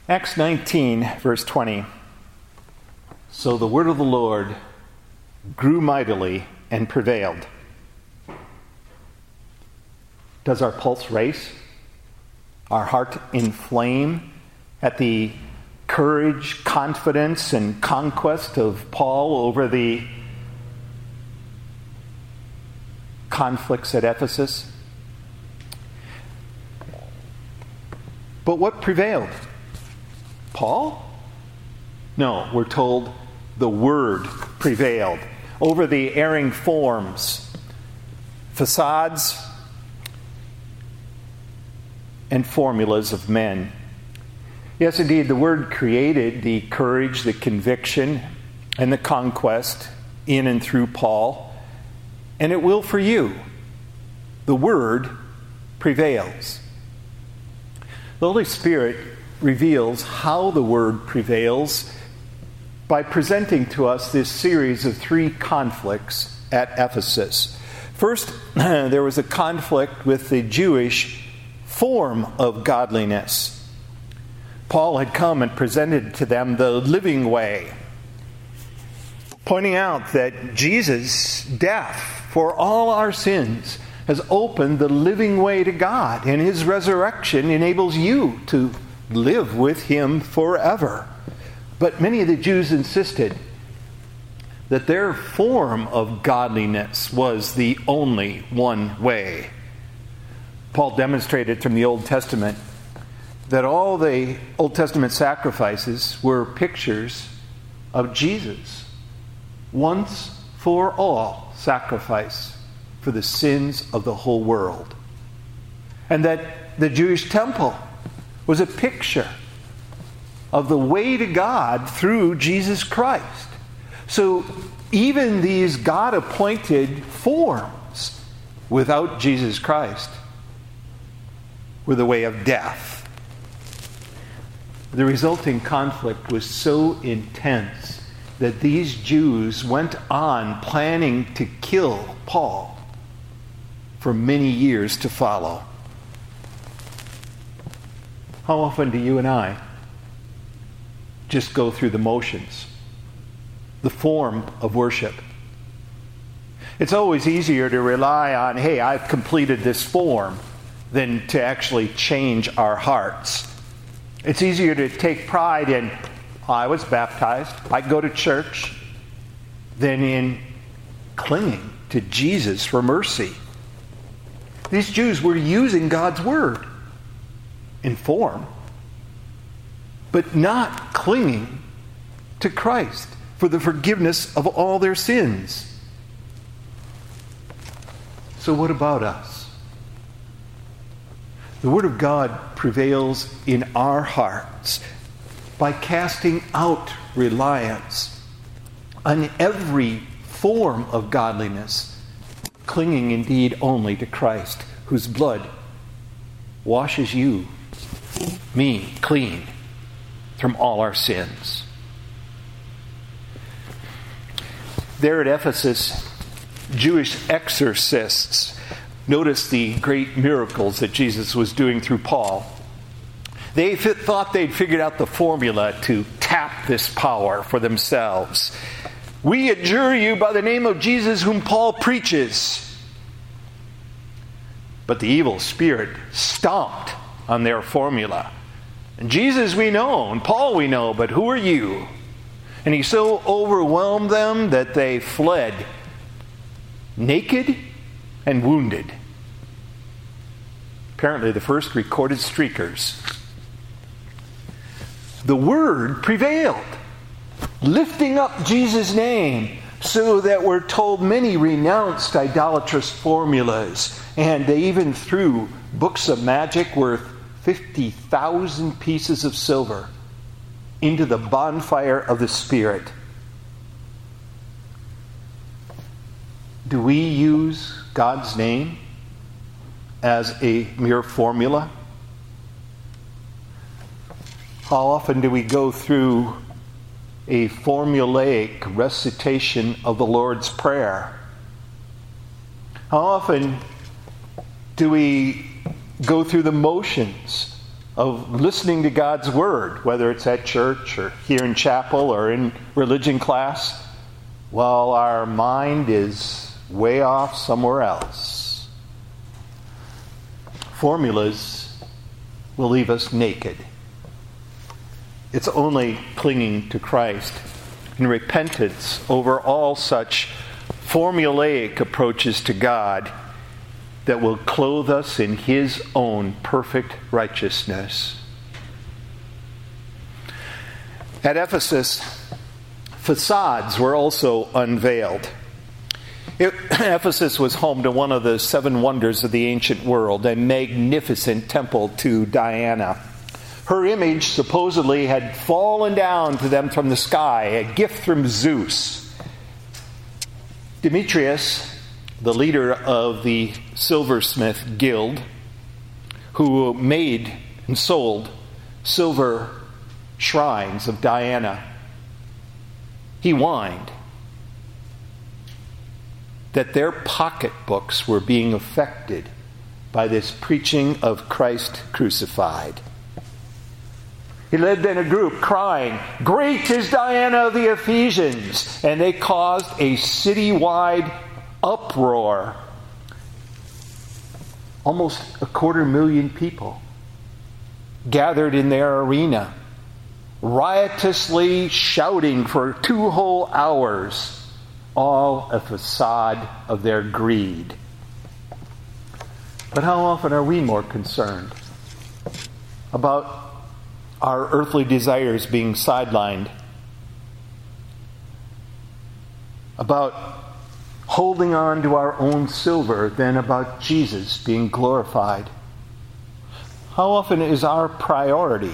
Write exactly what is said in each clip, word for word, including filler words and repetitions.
Acts nineteen, verse twenty. So the word of the Lord grew mightily and prevailed. Does our pulse race? Our heart inflame at the courage, confidence, and conquest of Paul over the conflicts at Ephesus? But what prevailed? Paul? No, we're told the word prevailed over the erring forms, facades, and formulas of men. Yes, indeed, the word created the courage, the conviction, and the conquest in and through Paul, and it will for you. The word prevails. The Holy Spirit reveals how the word prevails by presenting to us this series of three conflicts at Ephesus. First, there was a conflict with the Jewish form of godliness. Paul had come and presented to them the living way, pointing out that Jesus' death for all our sins has opened the living way to God, and his resurrection enables you to live with him forever. But many of the Jews insisted that their form of godliness was the only one way. Paul demonstrated from the Old Testament that all the Old Testament sacrifices were pictures of Jesus. Once for all sacrifice for the sins of the whole world. And that the Jewish temple was a picture of the way to God through Jesus Christ. So even these God-appointed forms without Jesus Christ were the way of death. The resulting conflict was so intense that these Jews went on planning to kill Paul for many years to follow. How often do you and I just go through the motions, the form of worship? It's always easier to rely on, hey, I've completed this form, than to actually change our hearts. It's easier to take pride in, I was baptized, I go to church, than in clinging to Jesus for mercy. These Jews were using God's word in form, but not clinging to Christ for the forgiveness of all their sins. So what about us? The Word of God prevails in our hearts by casting out reliance on every form of godliness, clinging indeed only to Christ, whose blood washes you, me, clean from all our sins. There at Ephesus, Jewish exorcists noticed the great miracles that Jesus was doing through Paul. They thought they'd figured out the formula to tap this power for themselves. We adjure you by the name of Jesus whom Paul preaches. But the evil spirit stomped on their formula. And Jesus we know, and Paul we know, but who are you? And he so overwhelmed them that they fled, naked and wounded. Apparently the first recorded streakers. The word prevailed, lifting up Jesus' name, so that we're told many renounced idolatrous formulas, and they even threw books of magic worth fifty thousand pieces of silver into the bonfire of the Spirit. Do we use God's name as a mere formula? How often do we go through a formulaic recitation of the Lord's Prayer? How often do we go through the motions of listening to God's Word, whether it's at church or here in chapel or in religion class, while our mind is way off somewhere else. Formulas will leave us naked. It's only clinging to Christ and repentance over all such formulaic approaches to God that will clothe us in His own perfect righteousness. At Ephesus, facades were also unveiled. It, Ephesus was home to one of the seven wonders of the ancient world, a magnificent temple to Diana. Her image supposedly had fallen down to them from the sky, a gift from Zeus. Demetrius, the leader of the silversmith guild, who made and sold silver shrines of Diana, he whined that their pocketbooks were being affected by this preaching of Christ crucified. He led then a group crying, "Great is Diana of the Ephesians!" And they caused a citywide uproar. Almost a quarter million people gathered in their arena, riotously shouting for two whole hours, all a facade of their greed. But how often are we more concerned about our earthly desires being sidelined, about holding on to our own silver than about Jesus being glorified? How often is our priority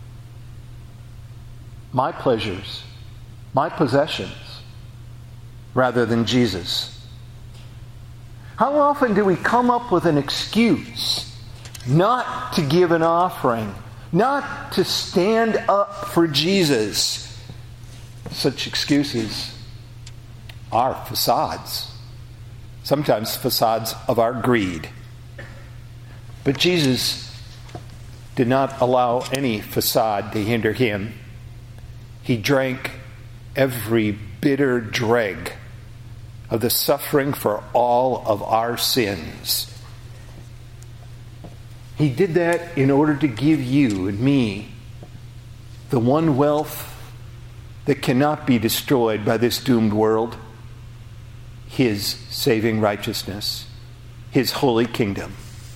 my pleasures, my possessions, rather than Jesus? How often do we come up with an excuse not to give an offering, not to stand up for Jesus? Such excuses are facades, sometimes facades of our greed. But Jesus did not allow any facade to hinder him. He drank every bitter dreg of the suffering for all of our sins. He did that in order to give you and me the one wealth that cannot be destroyed by this doomed world: His saving righteousness, His holy kingdom.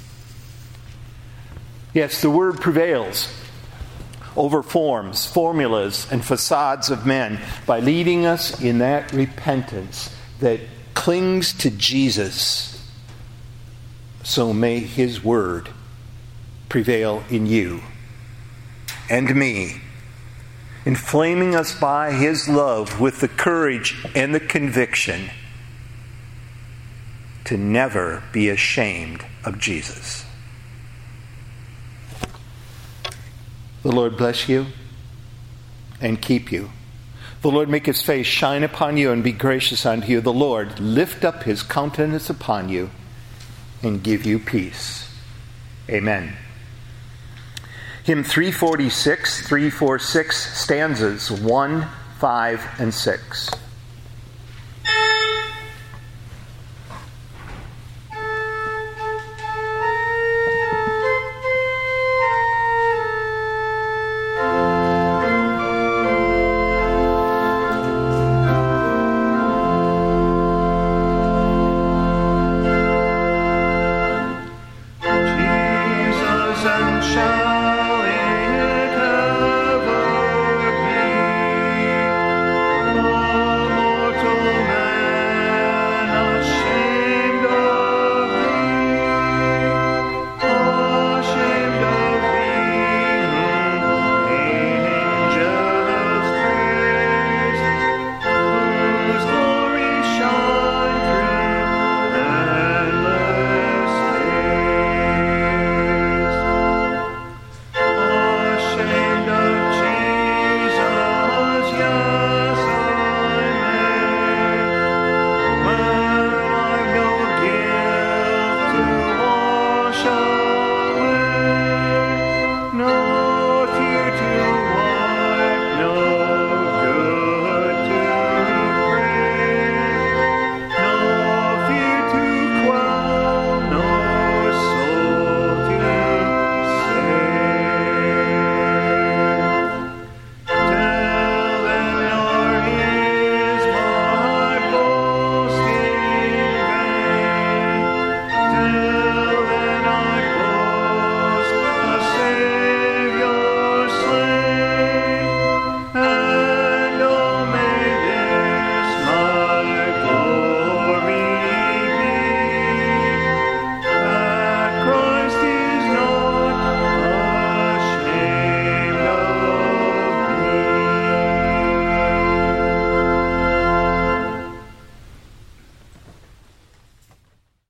Yes, the Word prevails over forms, formulas, and facades of men by leading us in that repentance that clings to Jesus. So may His Word prevail in you and me, inflaming us by His love with the courage and the conviction to never be ashamed of Jesus. The Lord bless you and keep you. The Lord make His face shine upon you and be gracious unto you. The Lord lift up His countenance upon you and give you peace. Amen. Hymn three forty-six, three forty-six, stanzas one, five, and six.